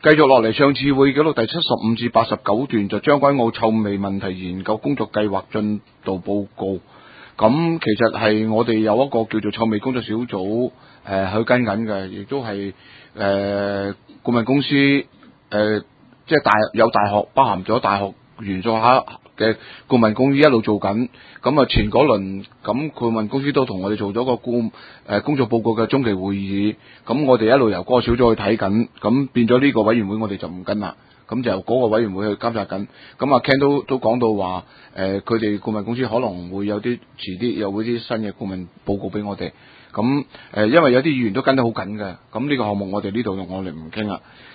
繼續落嚟，上次會記錄第75至89段就將軍澳臭味問題研究工作計劃進度報告。咁其實係我哋有一個叫做臭味工作小組去跟緊嘅，亦都係顧問公司即係有大學包含咗大學元素下嘅顧問公司一路做緊。咁啊前嗰輪咁顧問公司都同我哋做咗個工作報告嘅中期會議。咁我哋一路由嗰個小組去睇緊，咁變咗呢個委員會我哋就唔跟啦。咁就由嗰個委員會去監察緊。咁阿 Ken 都講到話，佢哋顧問公司可能會有啲遲啲有啲新嘅顧問報告俾我哋。咁因為有啲議員都跟得好緊嘅，咁呢個項目我哋呢度我哋唔傾啦。